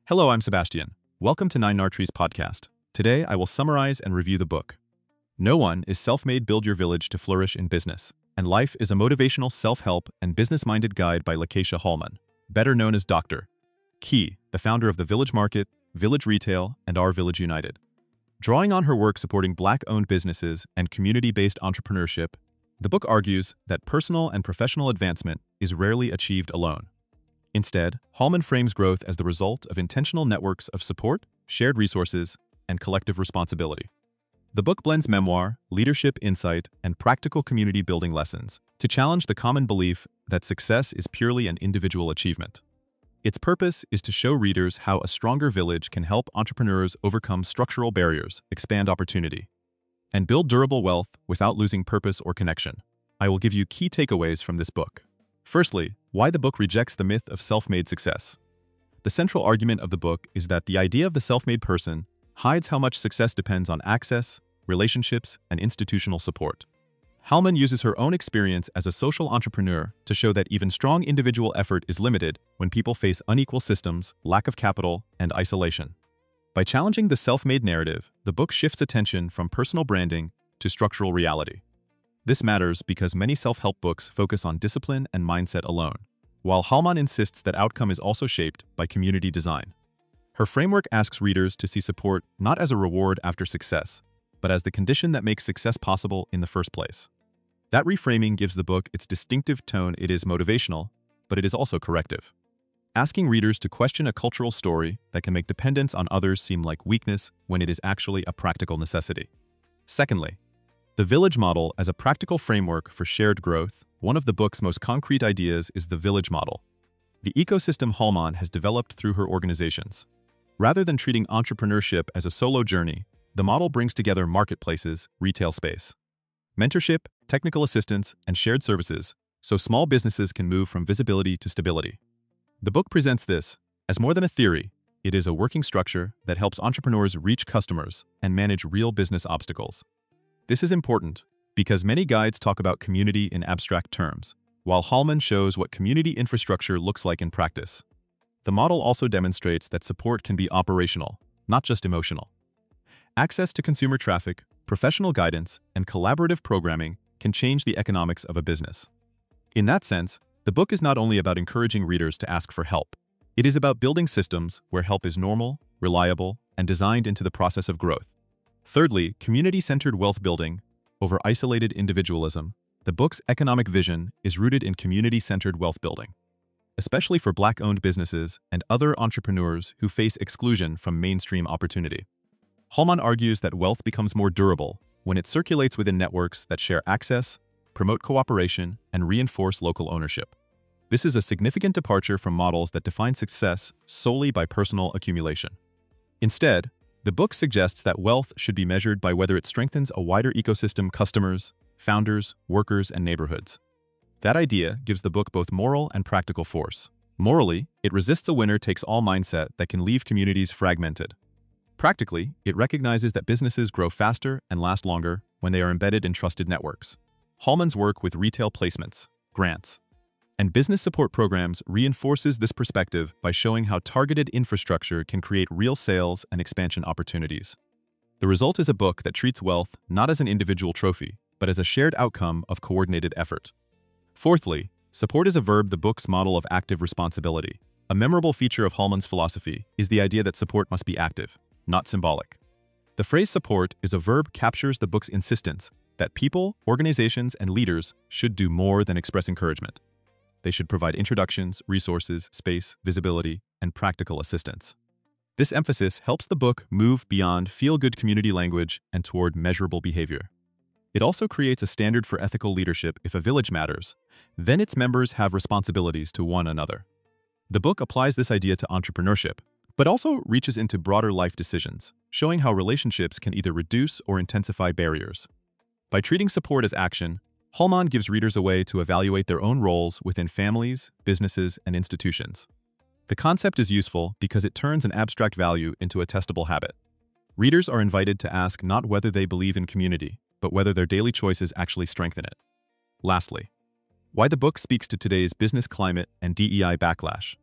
Hello, I'm Sebastian. Welcome to Nine Nartree's podcast. Today, I will summarize and review the book. No One is Self-Made Build Your Village to Flourish in Business, and Life is a Motivational Self-Help and Business-Minded Guide by Lakeisha Hallman, better known as Dr. Key, the founder of the Village Market, Village Retail, and Our Village United. Drawing on her work supporting Black-owned businesses and community-based entrepreneurship, the book argues that personal and professional advancement is rarely achieved alone. Instead, Hallman frames growth as the result of intentional networks of support, shared resources, and collective responsibility. The book blends memoir, leadership insight, and practical community-building lessons to challenge the common belief that success is purely an individual achievement. Its purpose is to show readers how a stronger village can help entrepreneurs overcome structural barriers, expand opportunity, and build durable wealth without losing purpose or connection. I will give you key takeaways from this book. Firstly, why the book rejects the myth of self-made success. The central argument of the book is that the idea of the self-made person hides how much success depends on access, relationships, and institutional support. Hallman uses her own experience as a social entrepreneur to show that even strong individual effort is limited when people face unequal systems, lack of capital, and isolation. By challenging the self-made narrative, the book shifts attention from personal branding to structural reality. This matters because many self-help books focus on discipline and mindset alone, while Hallman insists that outcome is also shaped by community design. Her framework asks readers to see support not as a reward after success, but as the condition that makes success possible in the first place. That reframing gives the book its distinctive tone. It is motivational, but it is also corrective, asking readers to question a cultural story that can make dependence on others seem like weakness when it is actually a practical necessity. Secondly, the village model as a practical framework for shared growth. One of the book's most concrete ideas is the village model, the ecosystem Hallman has developed through her organizations. Rather than treating entrepreneurship as a solo journey, the model brings together marketplaces, retail space, mentorship, technical assistance, and shared services so small businesses can move from visibility to stability. The book presents this as more than a theory. It is a working structure that helps entrepreneurs reach customers and manage real business obstacles. This is important because many guides talk about community in abstract terms, while Hallman shows what community infrastructure looks like in practice. The model also demonstrates that support can be operational, not just emotional. Access to consumer traffic, professional guidance, and collaborative programming can change the economics of a business. In that sense, the book is not only about encouraging readers to ask for help. It is about building systems where help is normal, reliable, and designed into the process of growth. Thirdly, community-centered wealth building over isolated individualism. The book's economic vision is rooted in community-centered wealth building, especially for Black-owned businesses and other entrepreneurs who face exclusion from mainstream opportunity. Hallman argues that wealth becomes more durable when it circulates within networks that share access, promote cooperation, and reinforce local ownership. This is a significant departure from models that define success solely by personal accumulation. Instead, the book suggests that wealth should be measured by whether it strengthens a wider ecosystem: customers, founders, workers, and neighborhoods. That idea gives the book both moral and practical force. Morally, it resists a winner-takes-all mindset that can leave communities fragmented. Practically, it recognizes that businesses grow faster and last longer when they are embedded in trusted networks. Hallman's work with retail placements, grants, and business support programs reinforces this perspective by showing how targeted infrastructure can create real sales and expansion opportunities. The result is a book that treats wealth not as an individual trophy, but as a shared outcome of coordinated effort. Fourthly, support is a verb. The book's model of active responsibility. A memorable feature of Hallman's philosophy is the idea that support must be active, not symbolic. The phrase support is a verb captures the book's insistence that people, organizations, and leaders should do more than express encouragement. They should provide introductions, resources, space, visibility, and practical assistance. This emphasis helps the book move beyond feel-good community language and toward measurable behavior. It also creates a standard for ethical leadership. If a village matters, then its members have responsibilities to one another. The book applies this idea to entrepreneurship, but also reaches into broader life decisions, showing how relationships can either reduce or intensify barriers. By treating support as action, Hallman gives readers a way to evaluate their own roles within families, businesses, and institutions. The concept is useful because it turns an abstract value into a testable habit. Readers are invited to ask not whether they believe in community, but whether their daily choices actually strengthen it. Lastly, why the book speaks to today's business climate and DEI backlash.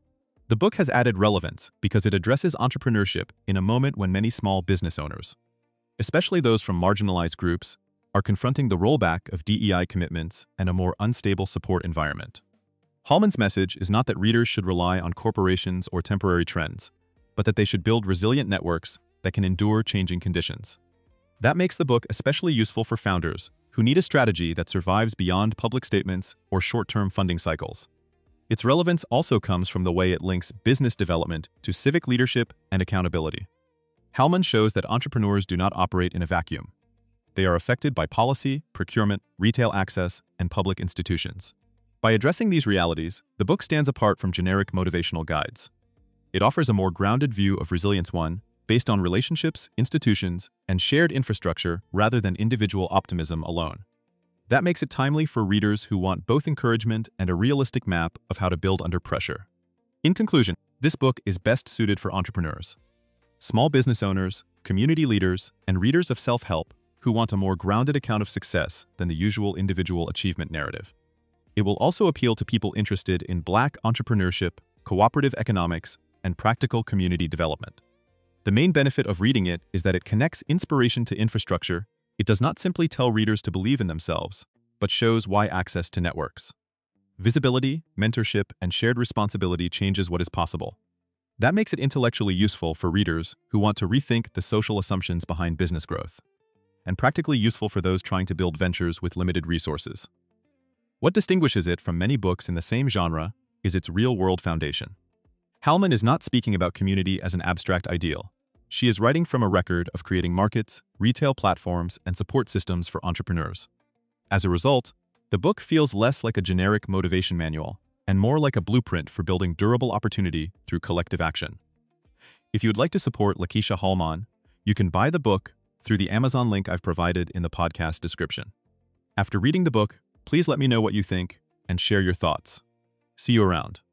The book has added relevance because it addresses entrepreneurship in a moment when many small business owners, especially those from marginalized groups, are confronting the rollback of DEI commitments and a more unstable support environment. Hallman's message is not that readers should rely on corporations or temporary trends, but that they should build resilient networks that can endure changing conditions. That makes the book especially useful for founders who need a strategy that survives beyond public statements or short-term funding cycles. Its relevance also comes from the way it links business development to civic leadership and accountability. Hallman shows that entrepreneurs do not operate in a vacuum. They are affected by policy, procurement, retail access, and public institutions. By addressing these realities, the book stands apart from generic motivational guides. It offers a more grounded view of Resilience One, based on relationships, institutions, and shared infrastructure rather than individual optimism alone. That makes it timely for readers who want both encouragement and a realistic map of how to build under pressure. In conclusion, this book is best suited for entrepreneurs, small business owners, community leaders, and readers of self-help who want a more grounded account of success than the usual individual achievement narrative. It will also appeal to people interested in Black entrepreneurship, cooperative economics, and practical community development. The main benefit of reading it is that it connects inspiration to infrastructure. It does not simply tell readers to believe in themselves, but shows why access to networks, visibility, mentorship, and shared responsibility changes what is possible. That makes it intellectually useful for readers who want to rethink the social assumptions behind business growth, and practically useful for those trying to build ventures with limited resources. What distinguishes it from many books in the same genre is its real-world foundation. Hallman is not speaking about community as an abstract ideal. She is writing from a record of creating markets, retail platforms, and support systems for entrepreneurs. As a result, the book feels less like a generic motivation manual and more like a blueprint for building durable opportunity through collective action. If you would like to support Lakeisha Hallman, you can buy the book through the Amazon link I've provided in the podcast description. After reading the book, please let me know what you think and share your thoughts. See you around.